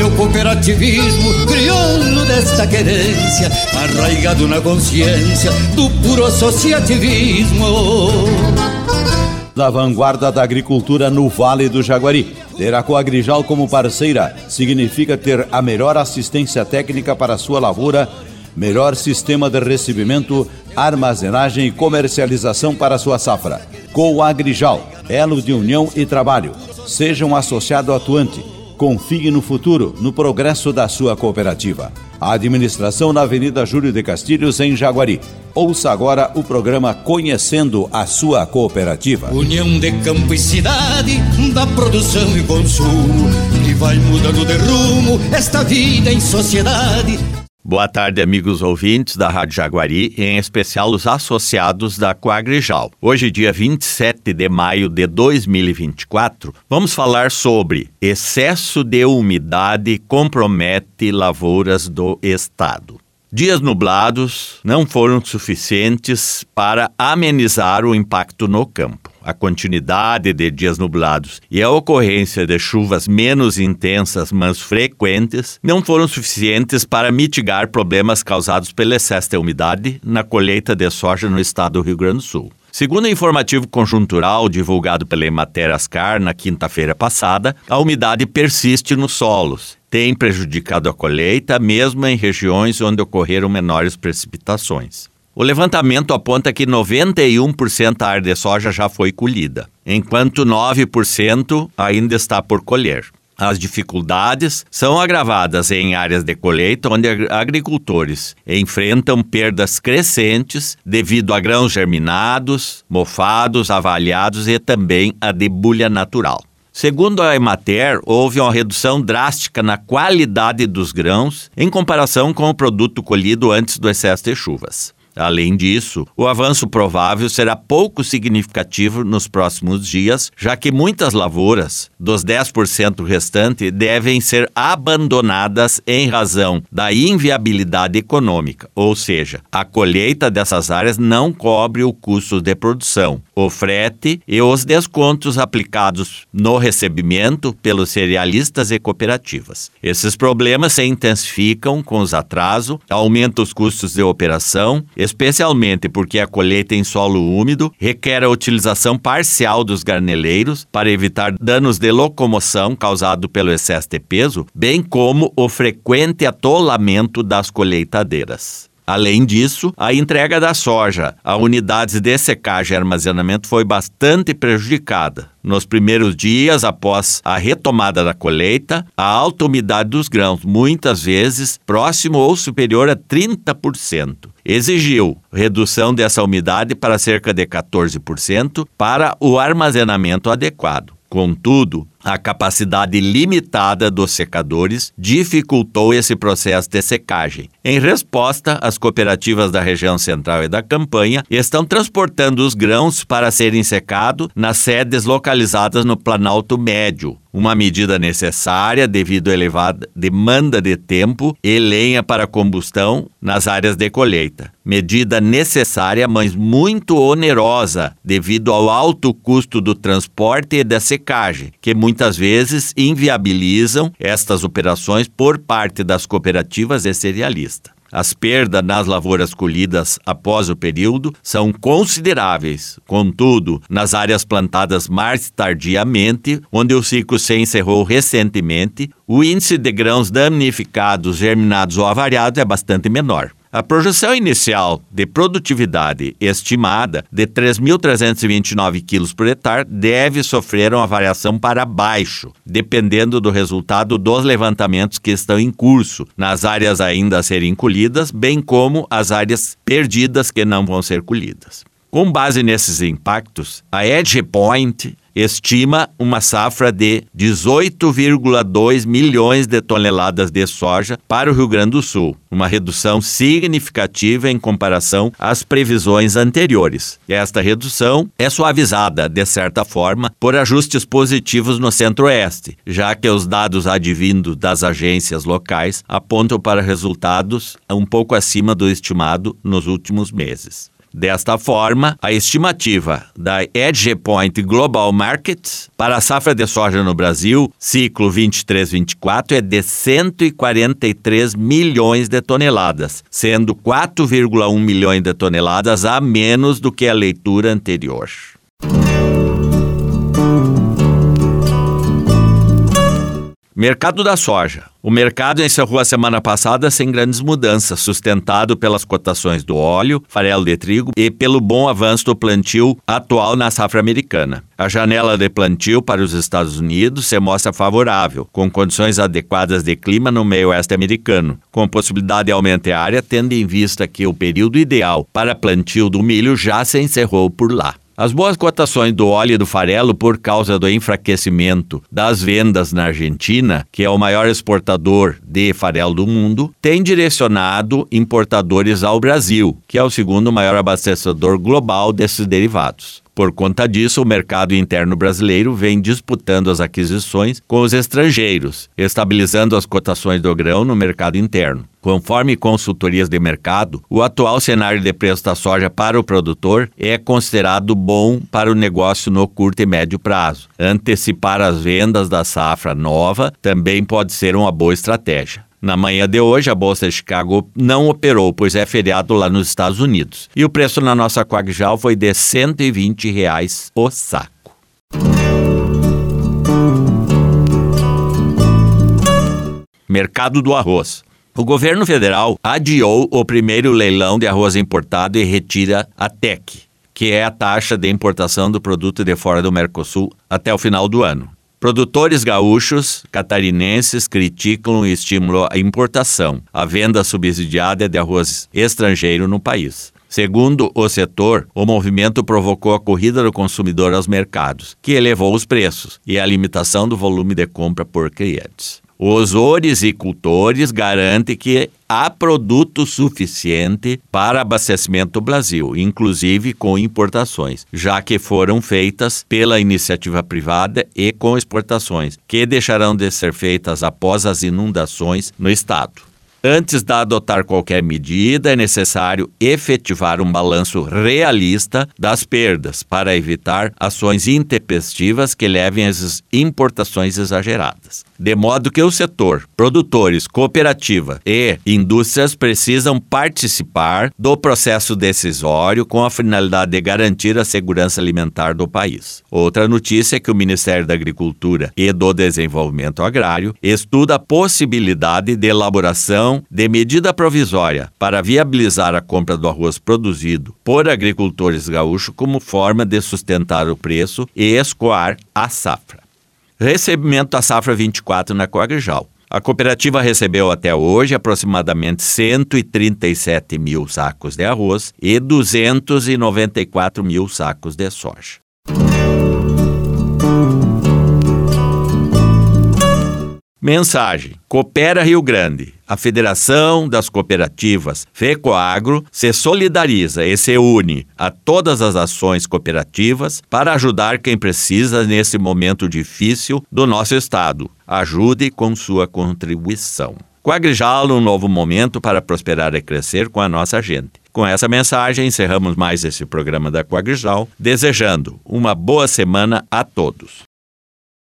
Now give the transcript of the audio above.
o cooperativismo crioulo desta querência, arraigado na consciência do puro associativismo. Da vanguarda da agricultura no Vale do Jaguari. Ter a Coagrijal como parceira significa ter a melhor assistência técnica para a sua lavoura, melhor sistema de recebimento, armazenagem e comercialização para a sua safra. Coagrijal, elo de união e trabalho. Seja um associado atuante. Confie no futuro, no progresso da sua cooperativa. A administração na Avenida Júlio de Castilhos, em Jaguari. Ouça agora o programa Conhecendo a Sua Cooperativa. União de campo e cidade, da produção e consumo, que vai mudando de rumo esta vida em sociedade. Boa tarde, amigos ouvintes da Rádio Jaguari, em especial os associados da Coagrijal. Hoje, dia 27 de maio de 2024, vamos falar sobre excesso de umidade compromete lavouras do estado. Dias nublados não foram suficientes para amenizar o impacto no campo. A continuidade de dias nublados e a ocorrência de chuvas menos intensas, mas frequentes, não foram suficientes para mitigar problemas causados pelo excesso de umidade na colheita de soja no estado do Rio Grande do Sul. Segundo o informativo conjuntural divulgado pela Emater Ascar na quinta-feira passada, a umidade persiste nos solos. Tem prejudicado a colheita, mesmo em regiões onde ocorreram menores precipitações. O levantamento aponta que 91% da área de soja já foi colhida, enquanto 9% ainda está por colher. As dificuldades são agravadas em áreas de colheita onde agricultores enfrentam perdas crescentes devido a grãos germinados, mofados, avaliados e também a debulha natural. Segundo a Emater, houve uma redução drástica na qualidade dos grãos em comparação com o produto colhido antes do excesso de chuvas. Além disso, o avanço provável será pouco significativo nos próximos dias, já que muitas lavouras, dos 10% restante, devem ser abandonadas em razão da inviabilidade econômica, ou seja, a colheita dessas áreas não cobre o custo de produção, o frete e os descontos aplicados no recebimento pelos cerealistas e cooperativas. Esses problemas se intensificam com os atrasos, aumentam os custos de operação, especialmente porque a colheita em solo úmido requer a utilização parcial dos garneleiros para evitar danos de locomoção causados pelo excesso de peso, bem como o frequente atolamento das colheitadeiras. Além disso, a entrega da soja a unidades de secagem e armazenamento foi bastante prejudicada. Nos primeiros dias após a retomada da colheita, a alta umidade dos grãos, muitas vezes próximo ou superior a 30%, exigiu redução dessa umidade para cerca de 14% para o armazenamento adequado. Contudo, a capacidade limitada dos secadores dificultou esse processo de secagem. Em resposta, as cooperativas da região central e da campanha estão transportando os grãos para serem secados nas sedes localizadas no Planalto Médio, uma medida necessária devido à elevada demanda de tempo e lenha para combustão nas áreas de colheita. Medida necessária, mas muito onerosa devido ao alto custo do transporte e da secagem, que muitas vezes inviabilizam estas operações por parte das cooperativas e cerealistas. As perdas nas lavouras colhidas após o período são consideráveis. Contudo, nas áreas plantadas mais tardiamente, onde o ciclo se encerrou recentemente, o índice de grãos danificados, germinados ou avariados é bastante menor. A projeção inicial de produtividade estimada de 3.329 quilos por hectare deve sofrer uma variação para baixo, dependendo do resultado dos levantamentos que estão em curso, nas áreas ainda a serem colhidas, bem como as áreas perdidas que não vão ser colhidas. Com base nesses impactos, a EdgePoint estima uma safra de 18,2 milhões de toneladas de soja para o Rio Grande do Sul, uma redução significativa em comparação às previsões anteriores. Esta redução é suavizada, de certa forma, por ajustes positivos no Centro-Oeste, já que os dados advindos das agências locais apontam para resultados um pouco acima do estimado nos últimos meses. Desta forma, a estimativa da EdgePoint Global Markets para a safra de soja no Brasil, ciclo 23-24, é de 143 milhões de toneladas, sendo 4,1 milhões de toneladas a menos do que a leitura anterior. Mercado da soja. O mercado encerrou a semana passada sem grandes mudanças, sustentado pelas cotações do óleo, farelo de trigo e pelo bom avanço do plantio atual na safra americana. A janela de plantio para os Estados Unidos se mostra favorável, com condições adequadas de clima no meio oeste americano, com possibilidade de aumento de área, tendo em vista que o período ideal para plantio do milho já se encerrou por lá. As boas cotações do óleo e do farelo, por causa do enfraquecimento das vendas na Argentina, que é o maior exportador de farelo do mundo, têm direcionado importadores ao Brasil, que é o segundo maior abastecedor global desses derivados. Por conta disso, o mercado interno brasileiro vem disputando as aquisições com os estrangeiros, estabilizando as cotações do grão no mercado interno. Conforme consultorias de mercado, o atual cenário de preço da soja para o produtor é considerado bom para o negócio no curto e médio prazo. Antecipar as vendas da safra nova também pode ser uma boa estratégia. Na manhã de hoje, a Bolsa de Chicago não operou, pois é feriado lá nos Estados Unidos. E o preço na nossa Quagjal foi de R$ 120 o saco. Mercado do arroz. O governo federal adiou o primeiro leilão de arroz importado e retira a TEC, que é a taxa de importação do produto de fora do Mercosul, até o final do ano. Produtores gaúchos, catarinenses criticam e estimulam a importação, a venda subsidiada de arroz estrangeiro no país. Segundo o setor, o movimento provocou a corrida do consumidor aos mercados, que elevou os preços e a limitação do volume de compra por clientes. Os orizicultores garantem que há produto suficiente para abastecimento do Brasil, inclusive com importações, já que foram feitas pela iniciativa privada e com exportações, que deixarão de ser feitas após as inundações no estado. Antes de adotar qualquer medida, é necessário efetivar um balanço realista das perdas para evitar ações intempestivas que levem às importações exageradas. De modo que o setor, produtores, cooperativa e indústrias precisam participar do processo decisório com a finalidade de garantir a segurança alimentar do país. Outra notícia é que o Ministério da Agricultura e do Desenvolvimento Agrário estuda a possibilidade de elaboração de medida provisória para viabilizar a compra do arroz produzido por agricultores gaúchos como forma de sustentar o preço e escoar a safra. Recebimento da safra 24 na Quagjal. A cooperativa recebeu até hoje aproximadamente 137 mil sacos de arroz e 294 mil sacos de soja. Mensagem: Coopera Rio Grande. A Federação das Cooperativas FECOAGRO se solidariza e se une a todas as ações cooperativas para ajudar quem precisa nesse momento difícil do nosso estado. Ajude com sua contribuição. Quagjal, um novo momento para prosperar e crescer com a nossa gente. Com essa mensagem, encerramos mais esse programa da Quagjal, desejando uma boa semana a todos.